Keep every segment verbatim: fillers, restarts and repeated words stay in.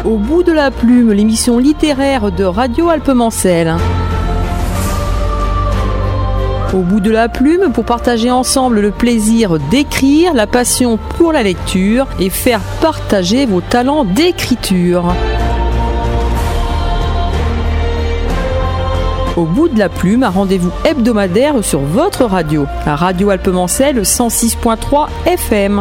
Au bout de la plume, l'émission littéraire de Radio Alpemancel. Au bout de la plume, pour partager ensemble le plaisir d'écrire, la passion pour la lecture et faire partager vos talents d'écriture. Au bout de la plume, un rendez-vous hebdomadaire sur votre radio, à Radio Alpemancel cent six point trois F M.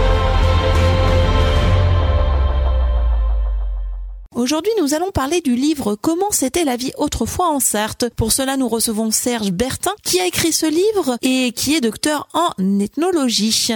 Aujourd'hui, nous allons parler du livre « Comment c'était la vie autrefois en Sarthe ». Pour cela, nous recevons Serge Bertin, qui a écrit ce livre et qui est docteur en ethnologie.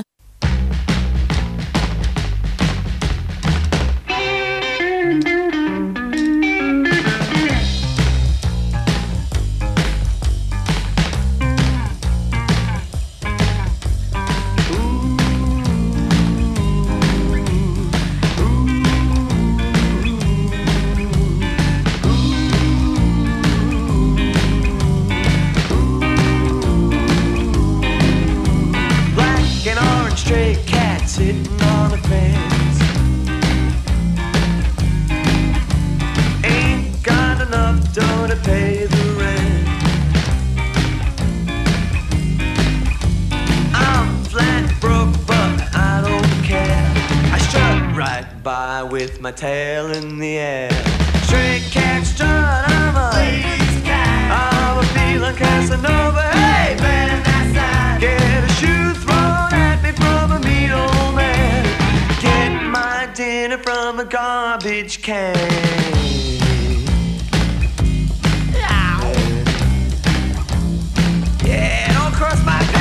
Sitting on the fence, ain't got enough dough to pay the rent. I'm flat broke, but I don't care. I strut right by with my tail in the air. Stray cat strut, I'm a ladies' cat. I'm a feeling Casanova. Hey, man, that's that. Get a shoe thrown at me from a mean old man. Get my dinner from a garbage can. Yeah, don't cross my path.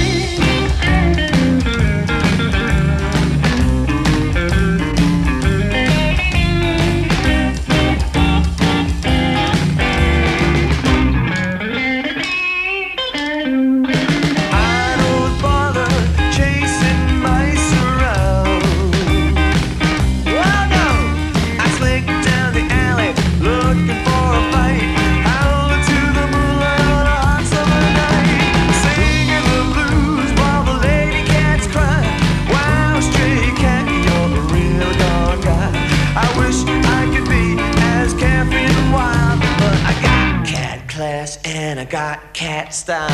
And I got cat style.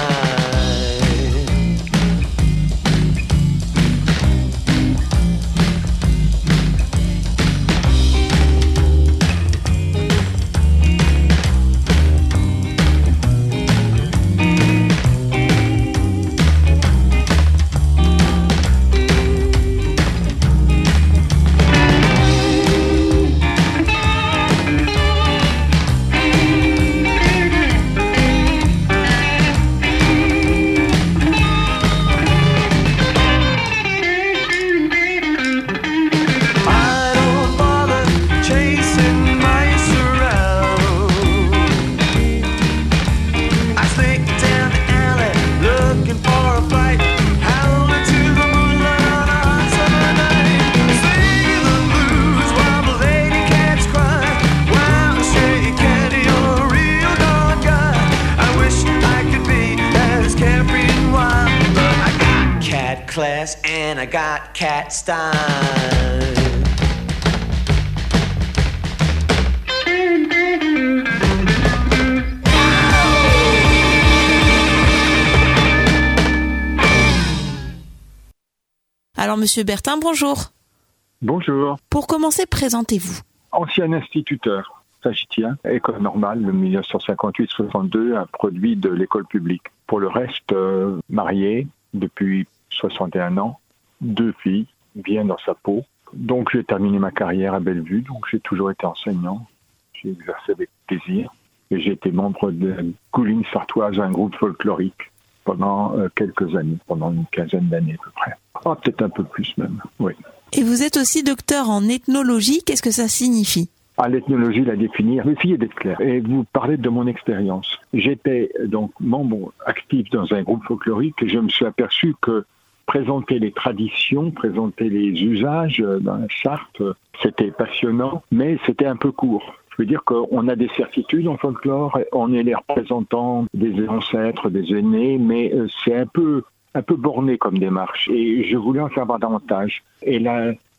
Class and I got cat style. Alors, Monsieur Bertin, bonjour. Bonjour. Pour commencer, présentez-vous. Ancien instituteur sagittien, école normale de mille neuf cent cinquante-huit soixante-deux, un produit de l'école publique. Pour le reste, euh, marié depuis soixante et un ans, deux filles, bien dans sa peau. Donc j'ai terminé ma carrière à Bellevue, donc j'ai toujours été enseignant. J'ai exercé avec plaisir et j'ai été membre de la Gouline sartoise, un groupe folklorique, pendant euh, quelques années, pendant une quinzaine d'années à peu près. Ah, peut-être un peu plus même, oui. Et vous êtes aussi docteur en ethnologie, qu'est-ce que ça signifie ? À l'ethnologie, la définir, essayez d'être clair. Et vous parlez de mon expérience. J'étais donc membre actif dans un groupe folklorique et je me suis aperçu que présenter les traditions, présenter les usages dans la Sarthe, c'était passionnant, mais c'était un peu court. Je veux dire qu'on a des certitudes en folklore, on est les représentants des ancêtres, des aînés, mais c'est un peu, un peu borné comme démarche. Et je voulais en savoir davantage. Et la,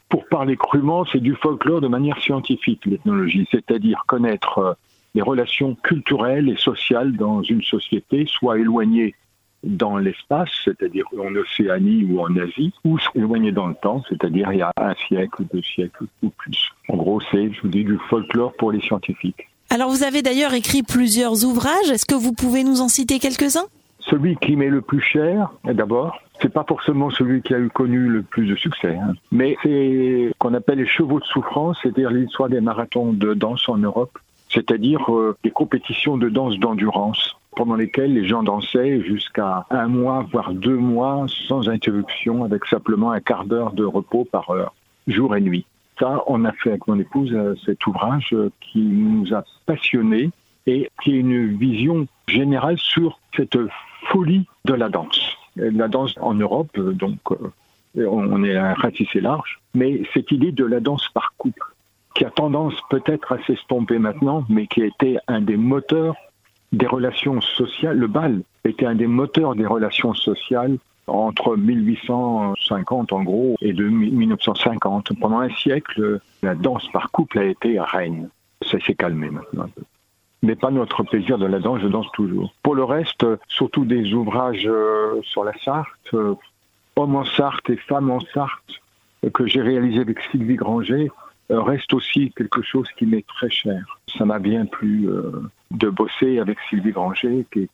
Pour parler crûment, c'est du folklore de manière scientifique, l'ethnologie, c'est-à-dire connaître euh, les relations culturelles et sociales dans une société, soit éloignée dans l'espace, c'est-à-dire en Océanie ou en Asie, ou éloignée dans le temps, c'est-à-dire il y a un siècle, deux siècles ou plus. En gros, c'est, je vous dis, du folklore pour les scientifiques. Alors vous avez d'ailleurs écrit plusieurs ouvrages, est-ce que vous pouvez nous en citer quelques-uns ? Celui qui m'est le plus cher, d'abord, c'est pas forcément celui qui a eu connu le plus de succès, hein, mais c'est ce qu'on appelle les chevaux de souffrance, c'est-à-dire l'histoire des marathons de danse en Europe, c'est-à-dire euh, des compétitions de danse d'endurance, pendant lesquelles les gens dansaient jusqu'à un mois, voire deux mois, sans interruption, avec simplement un quart d'heure de repos par heure, jour et nuit. Ça, on a fait avec mon épouse euh, cet ouvrage euh, qui nous a passionnés et qui est une vision générale sur cette folie de la danse. La danse en Europe, euh, donc euh, on est un ratissé large, mais cette idée de la danse par couple, qui a tendance peut-être à s'estomper maintenant, mais qui a été un des moteurs des relations sociales. Le bal était un des moteurs des relations sociales entre mille huit cent cinquante en gros et de mille neuf cent cinquante. Pendant un siècle, la danse par couple a été reine. Ça s'est calmé maintenant. Mais pas notre plaisir de la danse, je danse toujours. Pour le reste, surtout des ouvrages sur la Sarthe, Hommes en Sarthe et Femmes en Sarthe, que j'ai réalisé avec Sylvie Granger, reste aussi quelque chose qui m'est très cher. Ça m'a bien plu euh, de bosser avec Sylvie Granger, qui est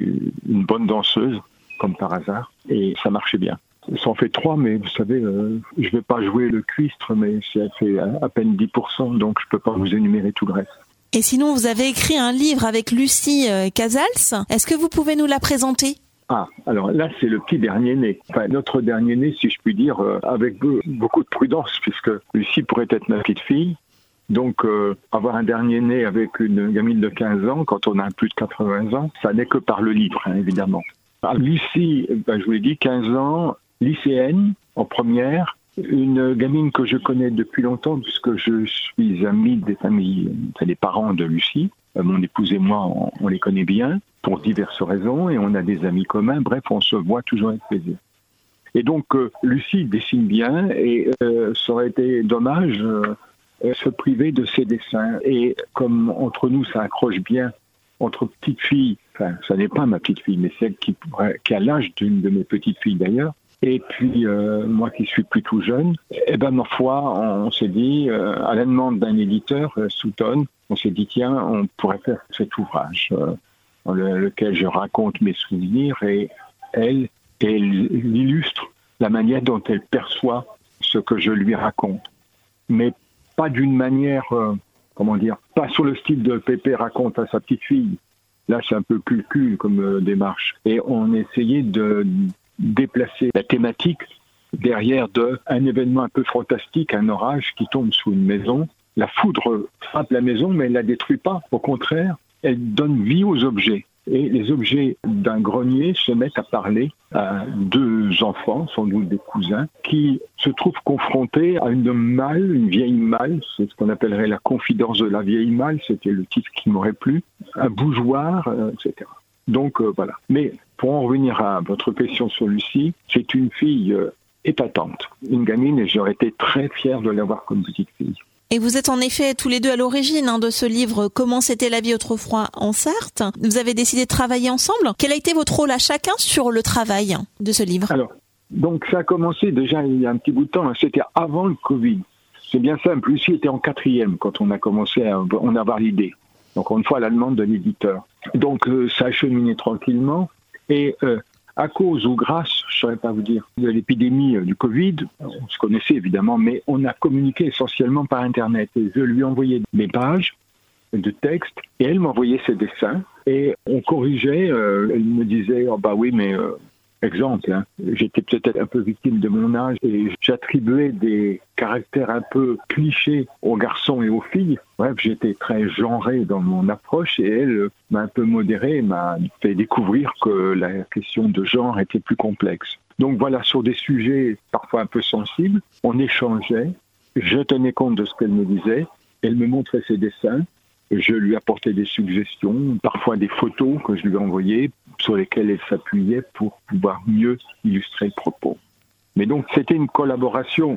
une bonne danseuse, comme par hasard, et ça marchait bien. Ça en fait trois, mais vous savez, euh, je ne vais pas jouer le cuistre, mais ça fait à peine dix pour cent, donc je ne peux pas vous énumérer tout le reste. Et sinon, vous avez écrit un livre avec Lucie Casals. Est-ce que vous pouvez nous la présenter ? Ah, alors là, c'est le petit dernier-né. Enfin, notre dernier-né, si je puis dire, euh, avec beaucoup de prudence, puisque Lucie pourrait être ma petite fille. Donc, euh, avoir un dernier-né avec une gamine de quinze ans, quand on a plus de quatre-vingts ans, ça n'est que par le livre, hein, évidemment. Alors, Lucie, ben, je vous l'ai dit, quinze ans, lycéenne, en première, une gamine que je connais depuis longtemps, puisque je suis ami des familles, enfin, des parents de Lucie. Euh, mon épouse et moi, on, on les connaît bien, pour diverses raisons, et on a des amis communs. Bref, on se voit toujours avec plaisir. Et donc, euh, Lucie dessine bien, et euh, ça aurait été dommage euh, se priver de ses dessins. Et comme entre nous, ça accroche bien, entre petites filles, enfin, ça n'est pas ma petite fille, mais celle qui, qui a l'âge d'une de mes petites filles d'ailleurs, et puis euh, moi qui suis plutôt jeune, eh ben, ma foi, on, on s'est dit, euh, à la demande d'un éditeur, euh, Souton, on s'est dit, tiens, on pourrait faire cet ouvrage. Euh, dans le, lequel je raconte mes souvenirs, et elle, elle illustre la manière dont elle perçoit ce que je lui raconte. Mais pas d'une manière, euh, comment dire, pas sur le style de Pépé raconte à sa petite fille. Là, c'est un peu cul-cul comme euh, démarche. Et on essayait de déplacer la thématique derrière de un événement un peu fantastique, un orage qui tombe sous une maison. La foudre frappe la maison, mais elle ne la détruit pas. Au contraire, elle donne vie aux objets. Et les objets d'un grenier se mettent à parler à deux enfants, sans doute des cousins, qui se trouvent confrontés à une malle, une vieille malle, c'est ce qu'on appellerait la confidence de la vieille malle, c'était le titre qui m'aurait plu, un bougeoir, euh, et cetera. Donc euh, voilà. Mais pour en revenir à votre question sur Lucie, c'est une fille euh, épatante, une gamine, et j'aurais été très fier de l'avoir comme petite fille. Et vous êtes en effet tous les deux à l'origine hein, de ce livre « Comment c'était la vie autrefois en Sarthe ». Vous avez décidé de travailler ensemble. Quel a été votre rôle à chacun sur le travail de ce livre ? Alors, donc ça a commencé déjà il y a un petit bout de temps. Hein, c'était avant le Covid. C'est bien simple. Lucie était en quatrième quand on a commencé à en avoir l'idée. Donc, une fois à la demande de l'éditeur. Donc, euh, ça a cheminé tranquillement. Et euh, à cause ou grâce, je ne saurais pas vous dire, de l'épidémie du Covid, on se connaissait évidemment, mais on a communiqué essentiellement par Internet. Et je lui envoyais des pages de texte et elle m'envoyait ses dessins. Et on corrigeait, euh, elle me disait oh, « bah oui, mais euh, exemple, hein, j'étais peut-être un peu victime de mon âge et j'attribuais des caractères un peu clichés aux garçons et aux filles. Bref, j'étais très genré dans mon approche et elle m'a un peu modéré, m'a fait découvrir que la question de genre était plus complexe. Donc voilà, sur des sujets parfois un peu sensibles, on échangeait, je tenais compte de ce qu'elle me disait, elle me montrait ses dessins, je lui apportais des suggestions, parfois des photos que je lui envoyais, sur lesquelles elle s'appuyait pour pouvoir mieux illustrer le propos. Mais donc c'était une collaboration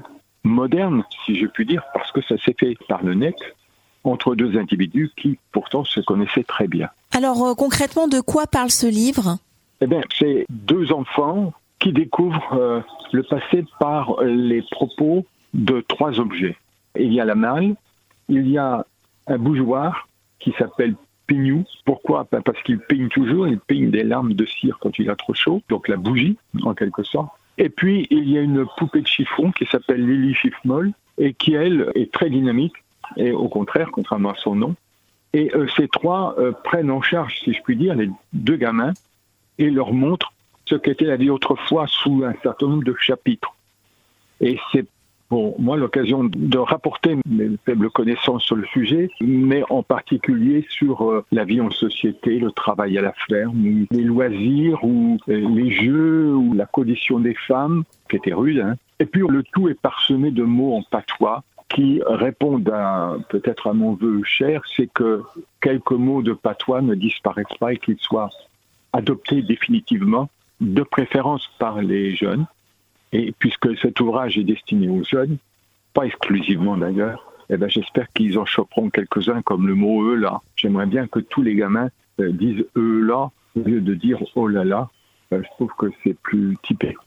moderne, si je puis dire, parce que ça s'est fait par le net entre deux individus qui pourtant se connaissaient très bien. Alors euh, concrètement, de quoi parle ce livre ? Eh bien, c'est deux enfants qui découvrent euh, le passé par les propos de trois objets. Il y a la malle, il y a un bougeoir qui s'appelle Pignou. Pourquoi ? Ben parce qu'il pigne toujours, il pigne des larmes de cire quand il a trop chaud, donc la bougie en quelque sorte. Et puis il y a une poupée de chiffon qui s'appelle Lily Chiffmoll et qui elle est très dynamique et au contraire, contrairement à son nom. Et euh, ces trois euh, prennent en charge, si je puis dire, les deux gamins et leur montrent ce qu'était la vie autrefois sous un certain nombre de chapitres. Et c'est pour moi l'occasion de rapporter mes faibles connaissances sur le sujet, mais en particulier sur euh, la vie en société, le travail à la ferme, ou les loisirs, ou euh, les jeux, ou la condition des femmes, qui était rude. Hein. Et puis le tout est parsemé de mots en patois qui répondent à, peut-être à mon vœu cher, c'est que quelques mots de patois ne disparaissent pas et qu'ils soient adoptés définitivement, de préférence par les jeunes. Et puisque cet ouvrage est destiné aux jeunes, pas exclusivement d'ailleurs, eh ben j'espère qu'ils en choperont quelques-uns comme le mot « eux là ». J'aimerais bien que tous les gamins euh, disent « eux là » au lieu de dire « oh là là ». Euh, je trouve que c'est plus typé.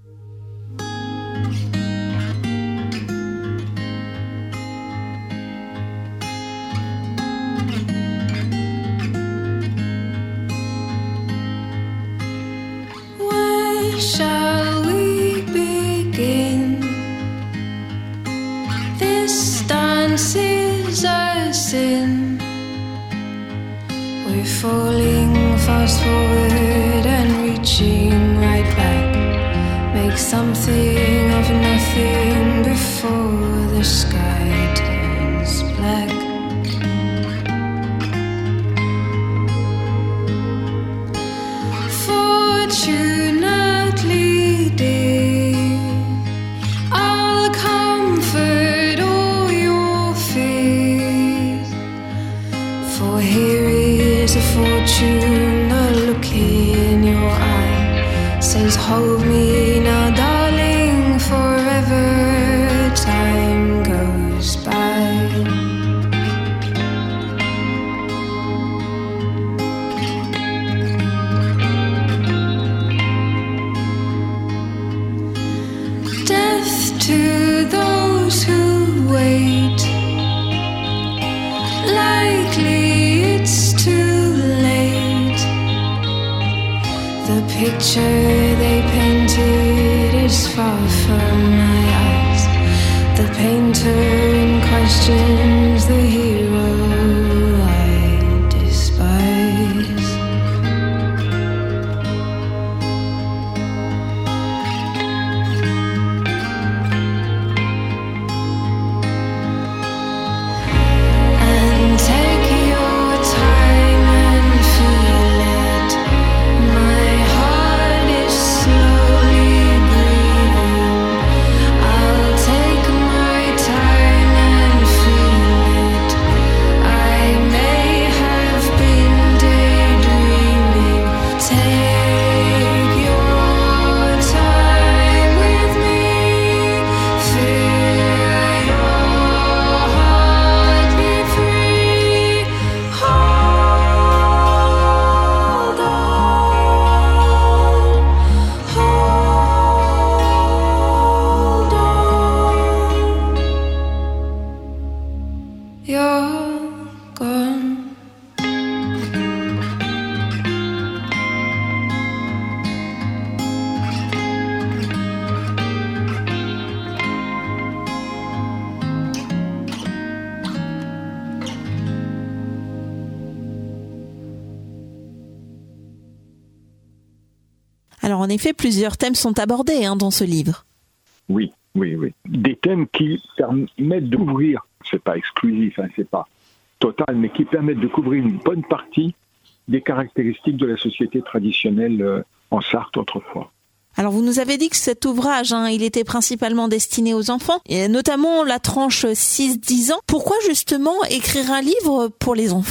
Shall we begin? This dance is a sin. We're falling fast forward and reaching right back. Make something of nothing before the sky turns black. Fortunately, dear, I'll comfort all your fears. For here is a fortune, a look in your eye says, hold me now, darling, forever time goes by. To those who wait, likely it's too late. The picture they painted is far from my eyes. The painter in question's the hero I despise. Alors en effet, plusieurs thèmes sont abordés hein, dans ce livre. Oui, oui, oui. Des thèmes qui permettent de couvrir, c'est pas exclusif, hein, c'est pas total, mais qui permettent de couvrir une bonne partie des caractéristiques de la société traditionnelle euh, en Sarthe autrefois. Alors vous nous avez dit que cet ouvrage, hein, il était principalement destiné aux enfants, et notamment la tranche six dix ans. Pourquoi justement écrire un livre pour les enfants ?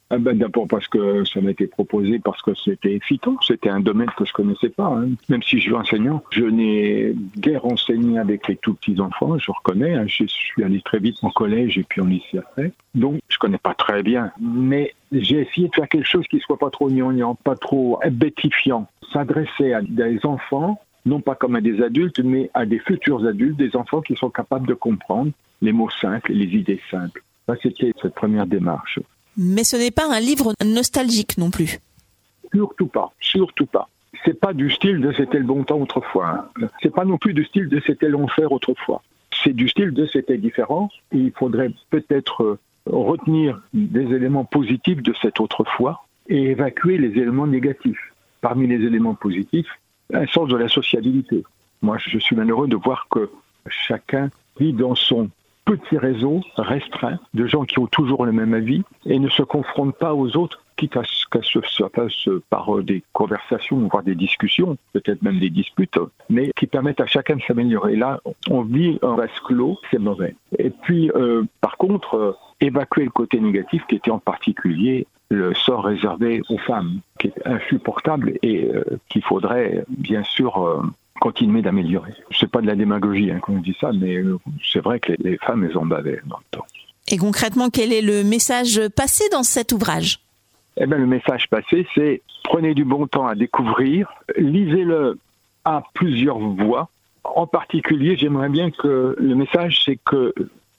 Ah ben, d'abord parce que ça m'a été proposé, parce que c'était excitant, c'était un domaine que je connaissais pas. Hein. Même si je suis enseignant, je n'ai guère enseigné avec les tout petits enfants, je reconnais. Hein. Je suis allé très vite en collège et puis en lycée après. Donc je connais pas très bien, mais j'ai essayé de faire quelque chose qui soit pas trop gnangnan, pas trop bêtifiant. S'adresser à des enfants, non pas comme à des adultes, mais à des futurs adultes, des enfants qui sont capables de comprendre les mots simples et les idées simples. Ça, c'était cette première démarche. Mais ce n'est pas un livre nostalgique non plus. Surtout pas, surtout pas. C'est pas du style de c'était le bon temps autrefois. Hein. C'est pas non plus du style de c'était l'enfer autrefois. C'est du style de c'était différent. Et il faudrait peut-être euh, retenir des éléments positifs de cette autrefois et évacuer les éléments négatifs. Parmi les éléments positifs, un sens de la sociabilité. Moi, je suis malheureux de voir que chacun vit dans son petit réseau restreint de gens qui ont toujours le même avis et ne se confrontent pas aux autres, quitte à ce que ça passe par des conversations, voire des discussions, peut-être même des disputes, mais qui permettent à chacun de s'améliorer. Là, on vit un vase clos, c'est mauvais. Et puis, euh, par contre, euh, évacuer le côté négatif, qui était en particulier le sort réservé aux femmes, qui est insupportable et euh, qu'il faudrait bien sûr euh, continuer d'améliorer. C'est pas de la démagogie hein, quand on dit ça, mais euh, c'est vrai que les, les femmes, elles ont bavé dans le temps. Et concrètement, quel est le message passé dans cet ouvrage ? Eh bien, le message passé, c'est prenez du bon temps à découvrir, lisez-le à plusieurs voix. En particulier, j'aimerais bien que le message, c'est que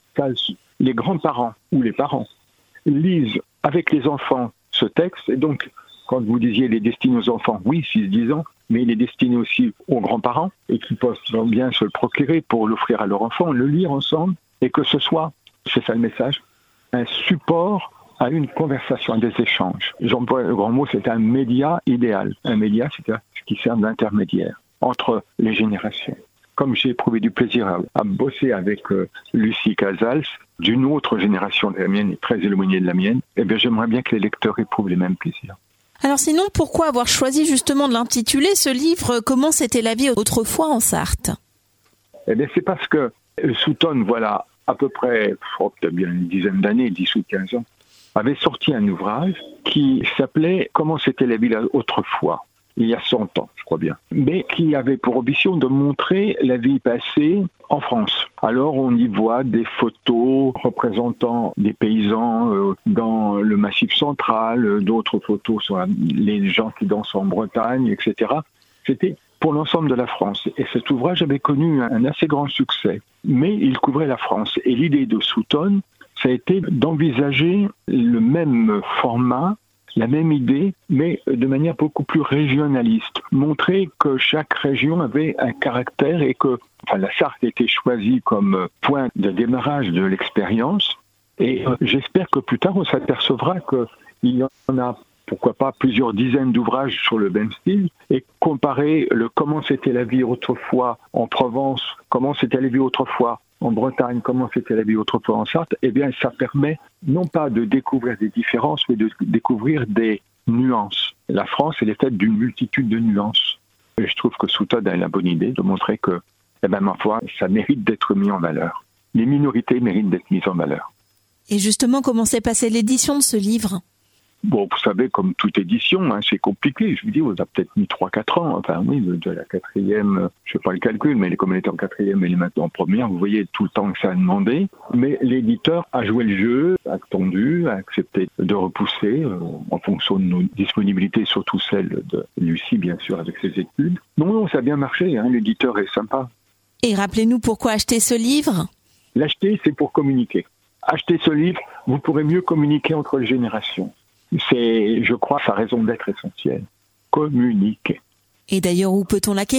les grands-parents ou les parents lisent avec les enfants ce texte. Et donc, quand vous disiez les destiné aux enfants, oui, six dix ans, mais il est destiné aussi aux grands-parents et qui peuvent bien se le procurer pour l'offrir à leurs enfants, le lire ensemble et que ce soit, c'est ça le message, un support à une conversation, à des échanges. J'emploie le grand mot, c'est un média idéal. Un média, c'est ce qui sert d'intermédiaire entre les générations. Comme j'ai éprouvé du plaisir à, à bosser avec euh, Lucie Casals, d'une autre génération de la mienne et très éloignée de la mienne, eh bien j'aimerais bien que les lecteurs éprouvent les mêmes plaisirs. Alors sinon, pourquoi avoir choisi justement de l'intituler, ce livre, Comment c'était la vie autrefois en Sarthe ? Eh bien c'est parce que Southon, voilà, à peu près, oh, peut-être bien une dizaine d'années, dix ou quinze ans, avait sorti un ouvrage qui s'appelait « Comment c'était la vie autrefois ?» il y a cent ans, je crois bien, mais qui avait pour ambition de montrer la vie passée en France. Alors on y voit des photos représentant des paysans euh, dans le Massif central, d'autres photos sur la, les gens qui dansent en Bretagne, et cetera. C'était pour l'ensemble de la France. Et cet ouvrage avait connu un, un assez grand succès, mais il couvrait la France. Et l'idée de Southon, ça a été d'envisager le même format, la même idée, mais de manière beaucoup plus régionaliste. Montrer que chaque région avait un caractère et que enfin, la Sarthe était choisie comme point de démarrage de l'expérience. Et euh, j'espère que plus tard, on s'apercevra qu'il y en a, pourquoi pas, plusieurs dizaines d'ouvrages sur le même style, et comparer le comment c'était la vie autrefois en Provence, comment c'était la vie autrefois en Bretagne, comment c'était la vie autrefois en Sarthe, eh bien, ça permet non pas de découvrir des différences, mais de découvrir des nuances. La France, elle est faite d'une multitude de nuances. Et je trouve que Southon a la bonne idée de montrer que, eh bien, ma foi, ça mérite d'être mis en valeur. Les minorités méritent d'être mises en valeur. Et justement, comment s'est passée l'édition de ce livre ? Bon, vous savez, comme toute édition, hein, c'est compliqué. Je vous dis, on a peut-être mis trois quatre ans. Enfin, oui, de, de la quatrième, je ne fais pas le calcul, mais comme elle était en quatrième, elle est maintenant en première. Vous voyez tout le temps que ça a demandé. Mais l'éditeur a joué le jeu, a attendu, a accepté de repousser euh, en fonction de nos disponibilités, surtout celle de Lucie, bien sûr, avec ses études. Non, non, ça a bien marché. Hein, l'éditeur est sympa. Et rappelez-nous pourquoi acheter ce livre ? L'acheter, c'est pour communiquer. Acheter ce livre, vous pourrez mieux communiquer entre les générations. C'est, je crois, sa raison d'être essentielle. Communiquer. Et d'ailleurs, où peut-on l'acquérir ?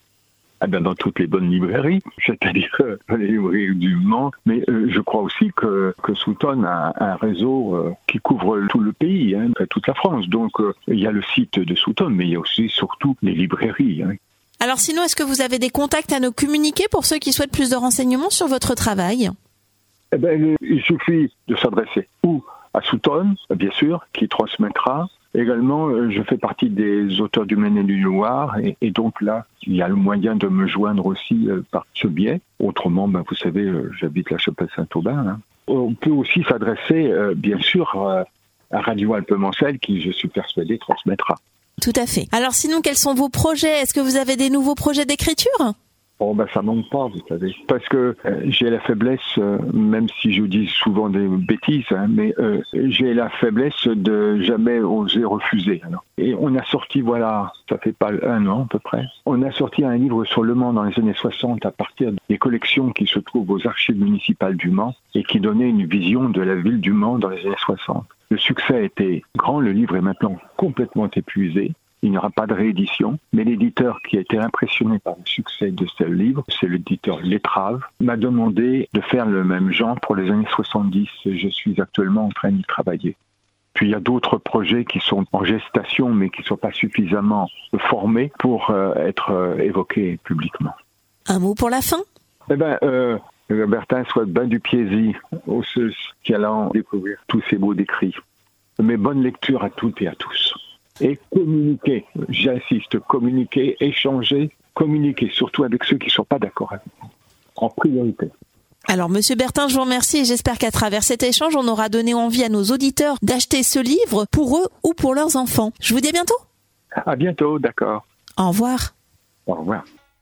Ah ben dans toutes les bonnes librairies, c'est-à-dire euh, les librairies du Mans. Mais euh, je crois aussi que, que Southon a un réseau euh, qui couvre tout le pays, hein, toute la France. Donc euh, il y a le site de Southon, mais il y a aussi surtout les librairies. Hein. Alors sinon, est-ce que vous avez des contacts à nous communiquer pour ceux qui souhaitent plus de renseignements sur votre travail ? Eh ben, il suffit de s'adresser ou à Southon, bien sûr, qui transmettra. Également, je fais partie des auteurs du Maine et du Loir, et, et donc là, il y a le moyen de me joindre aussi euh, par ce biais. Autrement, ben, vous savez, euh, j'habite la Chapelle Saint-Aubin. Hein. On peut aussi s'adresser, euh, bien sûr, euh, à Radio Alpes-Mancel qui, je suis persuadé, transmettra. Tout à fait. Alors sinon, quels sont vos projets ? Est-ce que vous avez des nouveaux projets d'écriture ? Bon, ben ça manque pas, vous savez. Parce que euh, j'ai la faiblesse, euh, même si je dis souvent des bêtises, hein, mais euh, j'ai la faiblesse de jamais oser refuser. Alors. Et on a sorti, voilà, ça fait pas un an à peu près, on a sorti un livre sur Le Mans dans les années soixante à partir des collections qui se trouvent aux archives municipales du Mans et qui donnaient une vision de la ville du Mans dans les années soixante. Le succès a été grand, le livre est maintenant complètement épuisé. Il n'y aura pas de réédition, mais l'éditeur qui a été impressionné par le succès de ce livre, c'est l'éditeur L'Étrave, m'a demandé de faire le même genre pour les années soixante-dix. Je suis actuellement en train d'y travailler. Puis il y a d'autres projets qui sont en gestation, mais qui ne sont pas suffisamment formés pour euh, être euh, évoqués publiquement. Un mot pour la fin ? Eh bien, euh, Bertin souhaite ben du plaisir aux ceux qui allant découvrir tous ces beaux décrits. Mais bonne lecture à toutes et à tous. Et communiquer, j'insiste, communiquer, échanger, communiquer, surtout avec ceux qui ne sont pas d'accord avec nous, en priorité. Alors, Monsieur Bertin, je vous remercie et j'espère qu'à travers cet échange, on aura donné envie à nos auditeurs d'acheter ce livre pour eux ou pour leurs enfants. Je vous dis à bientôt. À bientôt, d'accord. Au revoir. Au revoir.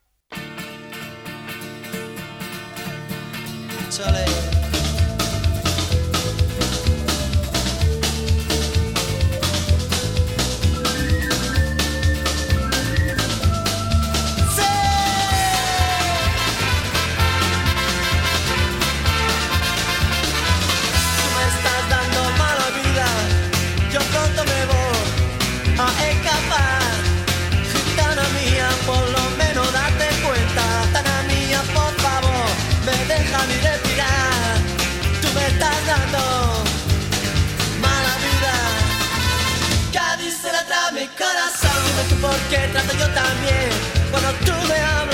Soleil. Déjame respirar, tú me estás dando mala vida. Cádiz se la trae mi corazón. Dime tú por qué trato yo también cuando tú me hablas.